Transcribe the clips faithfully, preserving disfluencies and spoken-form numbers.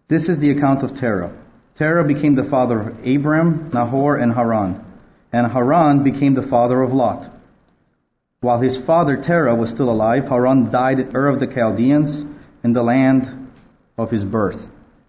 This is the account of Terah. Terah became the father of Abram, Nahor, and Haran. And Haran became the father of Lot. While his father Terah was still alive, Haran died in Ur of the Chaldeans, in the land of his birth.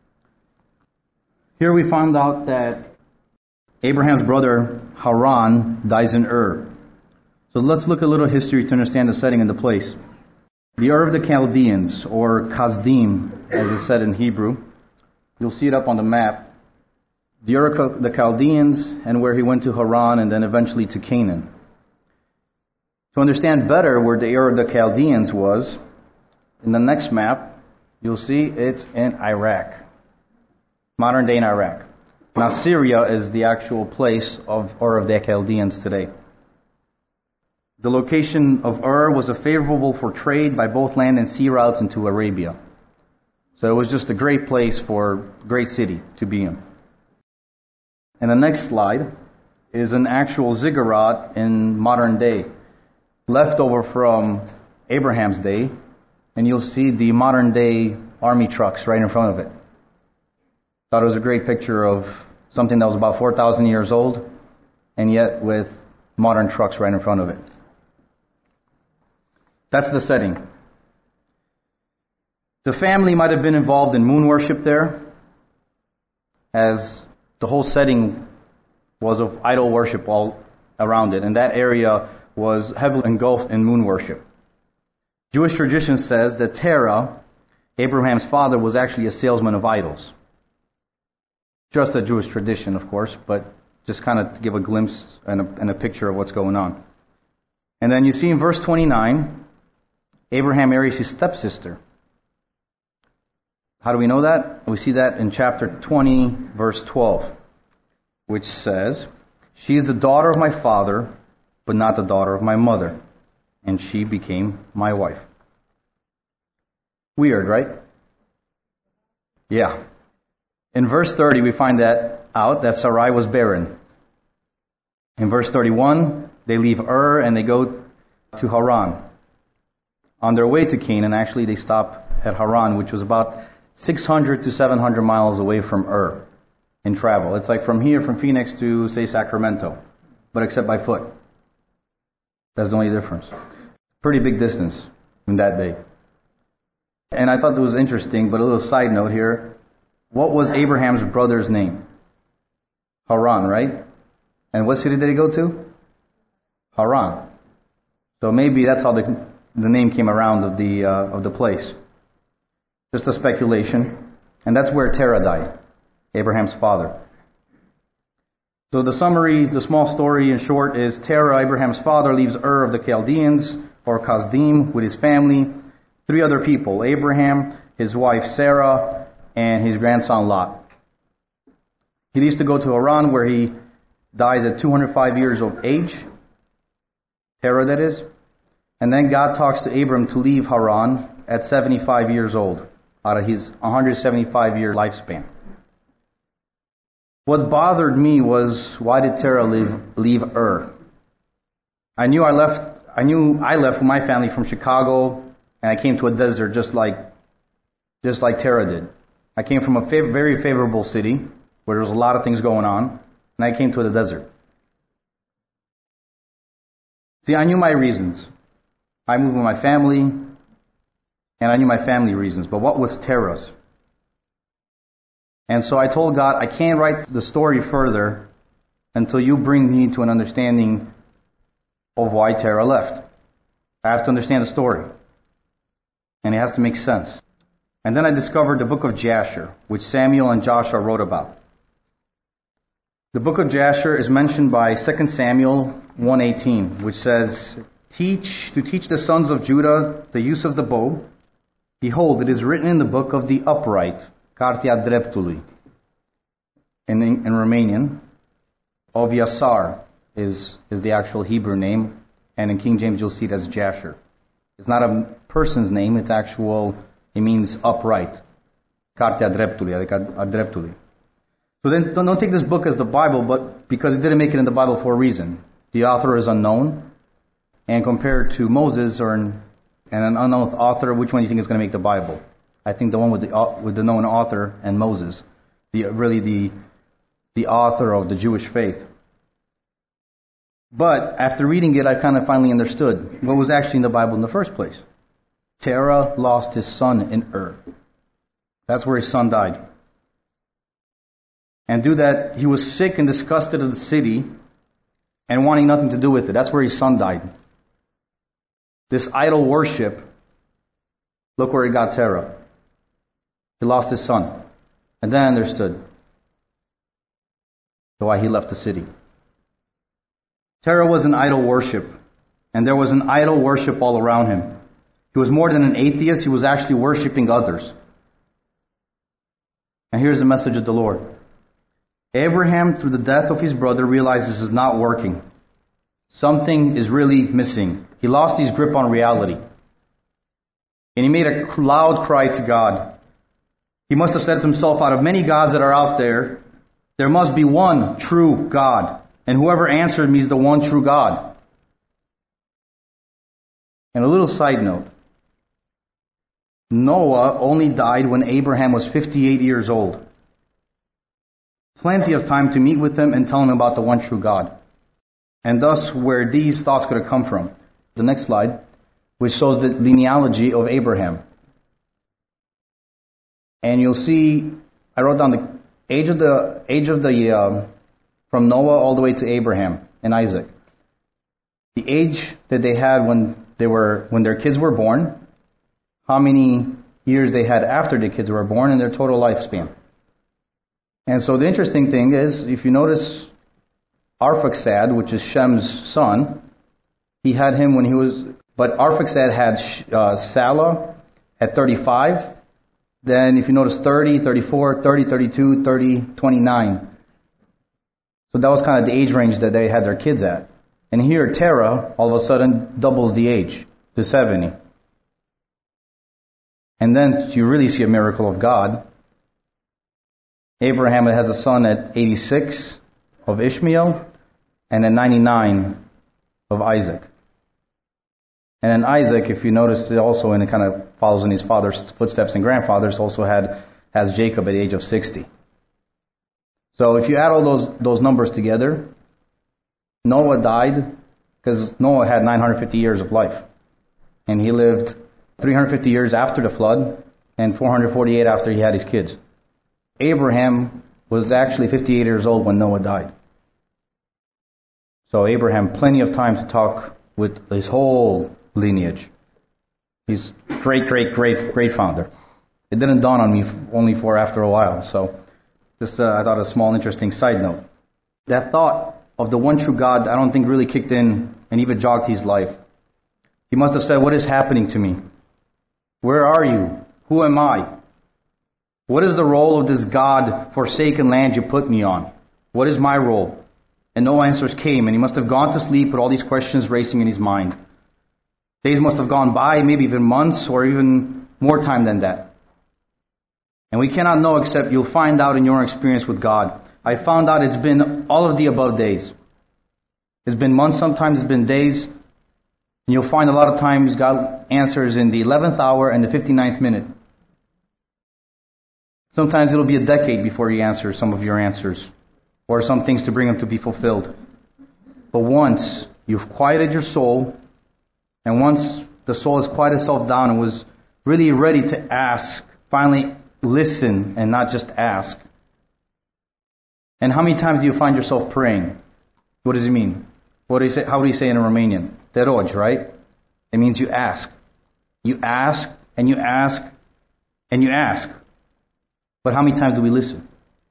Here we found out that Abraham's brother Haran dies in Ur. So let's look a little history to understand the setting and the place. The Ur of the Chaldeans, or Kasdim, as it's said in Hebrew. You'll see it up on the map. The Ur of the Chaldeans, and where he went to Haran, and then eventually to Canaan. To understand better where the Ur of the Chaldeans was, in the next map, you'll see it's in Iraq. Modern day in Iraq. Now Syria is the actual place of Ur of the Chaldeans today. The location of Ur was a favorable for trade by both land and sea routes into Arabia. So it was just a great place for a great city to be in. And the next slide is an actual ziggurat in modern day, left over from Abraham's day, and you'll see the modern day army trucks right in front of it. Thought it was a great picture of something that was about four thousand years old, and yet with modern trucks right in front of it. That's the setting. The family might have been involved in moon worship there, as the whole setting was of idol worship all around it, and that area was heavily engulfed in moon worship. Jewish tradition says that Terah, Abraham's father, was actually a salesman of idols. Just a Jewish tradition, of course, but just kind of to give a glimpse and a, and a picture of what's going on. And then you see in verse twenty-nine, Abraham marries his stepsister. How do we know that? We see that in chapter twenty, verse twelve, which says, "She is the daughter of my father, but not the daughter of my mother, and she became my wife." Weird, right? Yeah. In verse thirty, we find that out, that Sarai was barren. In verse thirty-one, they leave Ur and they go to Haran. On their way to Canaan, actually, they stop at Haran, which was about six hundred to seven hundred miles away from Ur in travel. It's like from here, from Phoenix to, say, Sacramento, but except by foot. That's the only difference. Pretty big distance in that day. And I thought it was interesting, but a little side note here. What was Abraham's brother's name? Haran, right? And what city did he go to? Haran. So maybe that's how the the name came around of the uh, of the place. Just a speculation. And that's where Terah died, Abraham's father. So the summary, the small story in short, is Terah, Abraham's father, leaves Ur of the Chaldeans, or Kasdim, with his family, three other people, Abraham, his wife Sarah, and his grandson Lot. He leaves to go to Haran, where he dies at two hundred five years of age, Terah that is, and then God talks to Abram to leave Haran at seventy-five years old, out of his one hundred seventy-five year lifespan. What bothered me was, why did Terah leave, leave Ur? I knew I left. I knew I left with my family from Chicago, and I came to a desert just like, just like Terah did. I came from a fav- very favorable city where there was a lot of things going on, and I came to the desert. See, I knew my reasons. I moved with my family, and I knew my family reasons. But what was Terah's? And so I told God, I can't write the story further until you bring me to an understanding of why Terah left. I have to understand the story. And it has to make sense. And then I discovered the book of Jasher, which Samuel and Joshua wrote about. The book of Jasher is mentioned by Second Samuel one eighteen, which says, Teach to teach the sons of Judah the use of the bow. Behold, it is written in the book of the upright, Cartea Dreptului. In, in Romanian, Oviasar is, is the actual Hebrew name, and in King James you'll see it as Jasher. It's not a person's name, it's actual, it means upright. Cartea Dreptului, adică a dreptului. So then don't take this book as the Bible, but because it didn't make it in the Bible for a reason. The author is unknown, and compared to Moses or an, and an unknown author, which one do you think is going to make the Bible? I I think the one with the with the known author and Moses, the really the the author of the Jewish faith. But after reading it, I kind of finally understood what was actually in the Bible in the first place. Terah lost his son in Ur. That's where his son died. And due to that, he was sick and disgusted of the city and wanting nothing to do with it. That's where his son died. This idol worship, look where it got Terah. He lost his son. And then I understood why he left the city. Terah was an idol worship, and there was an idol worship all around him. He was more than an atheist, he was actually worshiping others. And here's the message of the Lord. Abraham, through the death of his brother, realized this is not working. Something is really missing. He lost his grip on reality. And he made a loud cry to God. He must have said to himself, out of many gods that are out there, there must be one true God. And whoever answered me is the one true God. And a little side note. Noah only died when Abraham was fifty-eight years old. Plenty of time to meet with him and tell him about the one true God. And thus where these thoughts could have come from. The next slide, which shows the genealogy of Abraham. And you'll see, I wrote down the age of the age of the um, from Noah all the way to Abraham and Isaac. The age that they had when they were when their kids were born, how many years they had after the kids were born, and their total lifespan. And so the interesting thing is, if you notice, Arphaxad, which is Shem's son, he had him when he was, but Arphaxad had uh, Salah at thirty-five. Then if you notice thirty, thirty-four, thirty, thirty-two, thirty, twenty-nine. So that was kind of the age range that they had their kids at. And here Terah all of a sudden doubles the age to seventy. And then you really see a miracle of God. Abraham has a son at eighty-six of Ishmael and at ninety-nine of Isaac. And then Isaac, if you notice, also and it kind of follows in his father's footsteps and grandfathers, also had has Jacob at the age of sixty. So if you add all those those numbers together, Noah died because Noah had nine hundred fifty years of life. And he lived three hundred fifty years after the flood and four hundred forty-eight after he had his kids. Abraham was actually fifty-eight years old when Noah died. So Abraham, plenty of time to talk with his whole lineage. He's great, great, great, great founder. It didn't dawn on me only for after a while. So just uh, I thought a small interesting side note. That thought of the one true God, I don't think really kicked in and even jogged his life. He must have said, what is happening to me? Where are you? Who am I? What is the role of this God-forsaken land you put me on? What is my role? And no answers came, and he must have gone to sleep with all these questions racing in his mind. Days must have gone by, maybe even months, or even more time than that. And we cannot know except you'll find out in your experience with God. I found out it's been all of the above days. It's been months, sometimes it's been days. And you'll find a lot of times God answers in the eleventh hour and the fifty-ninth minute. Sometimes it'll be a decade before he answers some of your answers, or some things to bring them to be fulfilled. But once you've quieted your soul, and once the soul has quieted itself down and was really ready to ask, finally listen and not just ask. And how many times do you find yourself praying? What does it mean? What do you say? How do you say in Romanian? Te rogi, right? It means you ask. You ask and you ask and you ask. But how many times do we listen?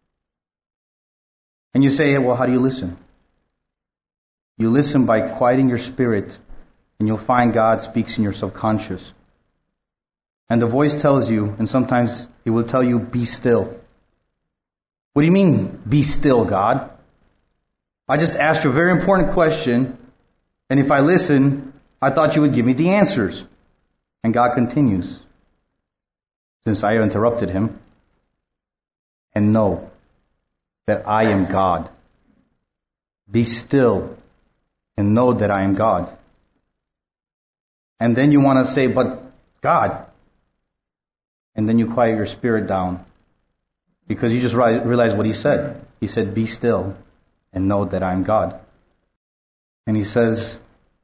And you say, well, how do you listen? You listen by quieting your spirit, and you'll find God speaks in your subconscious. And the voice tells you, and sometimes it will tell you, be still. What do you mean, be still, God? I just asked you a very important question, and if I listen, I thought you would give me the answers. And God continues, since I interrupted him, and know that I am God. Be still and know that I am God. And then you want to say, but God. And then you quiet your spirit down. Because you just realize what he said. He said, be still and know that I'm God. And he says,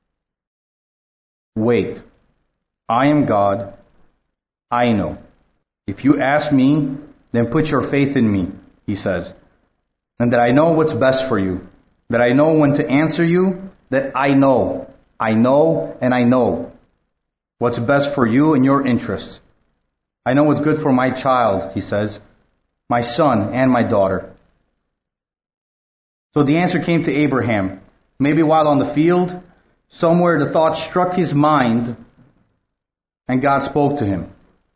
wait, I am God. I know. If you ask me, then put your faith in me, he says. And that I know what's best for you. That I know when to answer you. That I know. I know and I know what's best for you and your interests. I know what's good for my child, he says. My son and my daughter. So the answer came to Abraham. Maybe while on the field, somewhere the thought struck his mind and God spoke to him.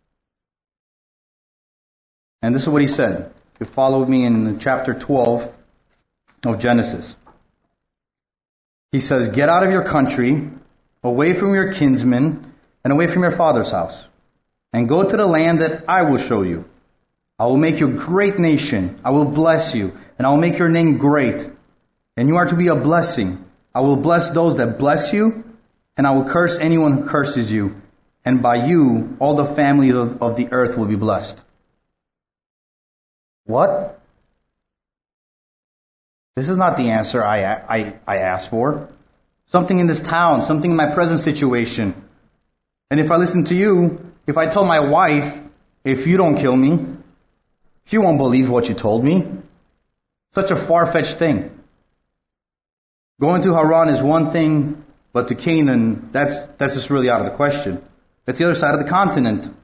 And this is what he said. You follow me in chapter twelve of Genesis. He says, get out of your country, away from your kinsmen, and away from your father's house, and go to the land that I will show you. I will make you a great nation. I will bless you, and I will make your name great. And you are to be a blessing. I will bless those that bless you, and I will curse anyone who curses you. And by you, all the family of, of the earth will be blessed. What? This is not the answer I, I, I asked for. Something in this town, something in my present situation. And if I listen to you, if I tell my wife, if you don't kill me, she won't believe what you told me. Such a far-fetched thing. Going to Haran is one thing, but to Canaan, that's, that's just really out of the question. That's the other side of the continent.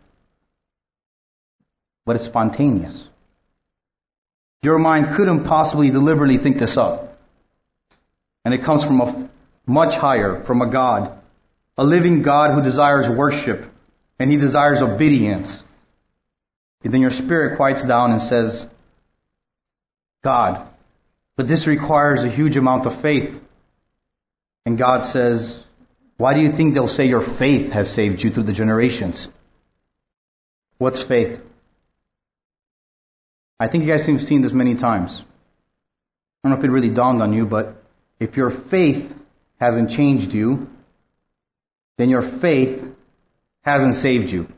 But it's spontaneous. Your mind couldn't possibly deliberately think this up. And it comes from a much higher, from a God. A living God who desires worship. And he desires obedience. And then your spirit quiets down and says, God, but this requires a huge amount of faith. And God says, why do you think they'll say your faith has saved you through the generations? What's faith? I think you guys have seen this many times. I don't know if it really dawned on you, but if your faith hasn't changed you, then your faith hasn't saved you.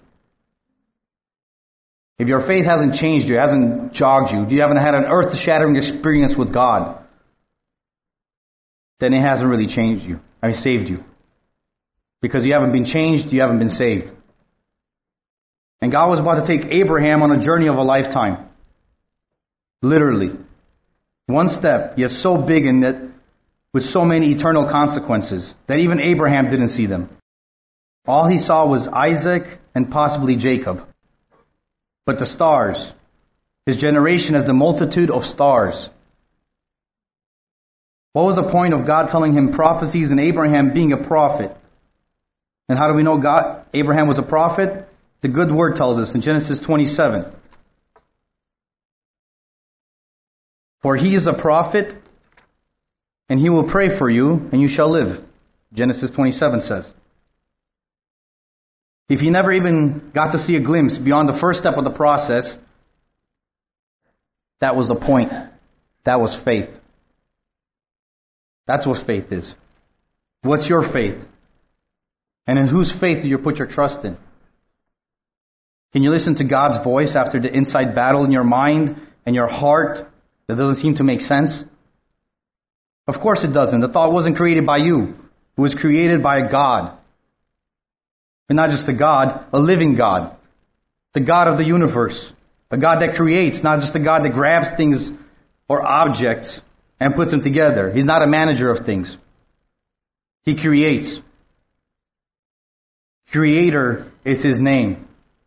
If your faith hasn't changed you, hasn't jogged you, you haven't had an earth-shattering experience with God, then it hasn't really changed you. I mean, saved you. Because you haven't been changed, you haven't been saved. And God was about to take Abraham on a journey of a lifetime. Literally. One step, yet so big and that with so many eternal consequences that even Abraham didn't see them. All he saw was Isaac and possibly Jacob. But the stars, his generation as the multitude of stars. What was the point of God telling him prophecies and Abraham being a prophet? And how do we know God, Abraham was a prophet? The good word tells us in Genesis twenty-seven. For he is a prophet, and he will pray for you, and you shall live. Genesis twenty-seven says. If he never even got to see a glimpse beyond the first step of the process, that was the point. That was faith. That's what faith is. What's your faith? And in whose faith do you put your trust in? Can you listen to God's voice after the inside battle in your mind and your heart that doesn't seem to make sense? Of course it doesn't. The thought wasn't created by you. It was created by a God. And not just a God, a living God. The God of the universe. A God that creates, not just a God that grabs things or objects and puts them together. He's not a manager of things. He creates. Creator is his name.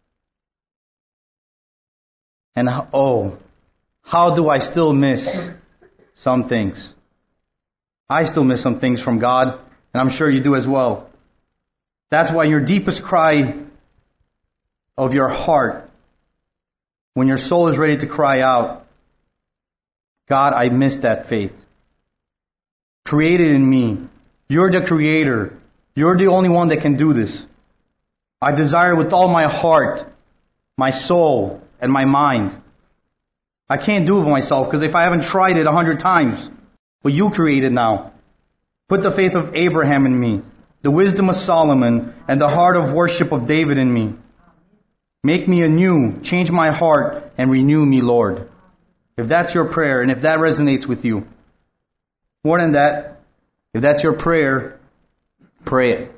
And oh, how do I still miss some things? I still miss some things from God, and I'm sure you do as well. That's why your deepest cry of your heart, when your soul is ready to cry out, God, I miss that faith. Create it in me. You're the creator. You're the only one that can do this. I desire with all my heart, my soul, and my mind. I can't do it by myself because if I haven't tried it a hundred times, but you create it now. Put the faith of Abraham in me, the wisdom of Solomon, and the heart of worship of David in me. Make me anew, change my heart, and renew me, Lord. If that's your prayer, and if that resonates with you, more than that, if that's your prayer, pray it.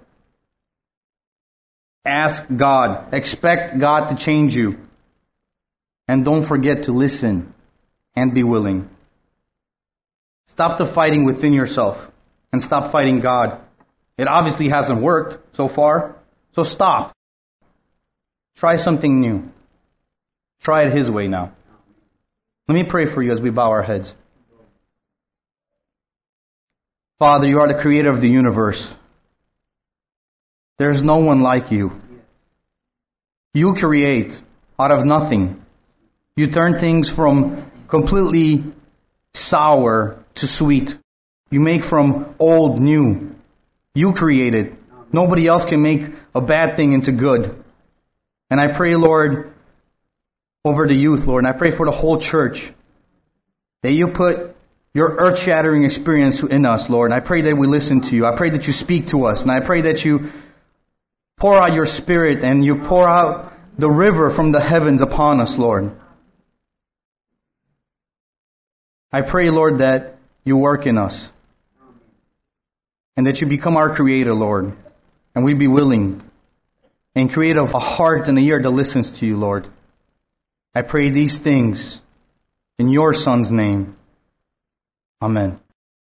Ask God. Expect God to change you. And don't forget to listen and be willing. Stop the fighting within yourself and stop fighting God. It obviously hasn't worked so far, so stop. Try something new. Try it His way now. Let me pray for you as we bow our heads. Father, you are the creator of the universe. There's no one like you. You create out of nothing. You turn things from completely sour to sweet. You make from old new. You created. Nobody else can make a bad thing into good. And I pray, Lord, over the youth, Lord, and I pray for the whole church, that you put your earth-shattering experience in us, Lord. And I pray that we listen to you. I pray that you speak to us. And I pray that you pour out your Spirit and you pour out the river from the heavens upon us, Lord. I pray, Lord, that you work in us. And that you become our creator, Lord. And we be willing and create a heart and an ear that listens to you, Lord. I pray these things in your Son's name. Amen.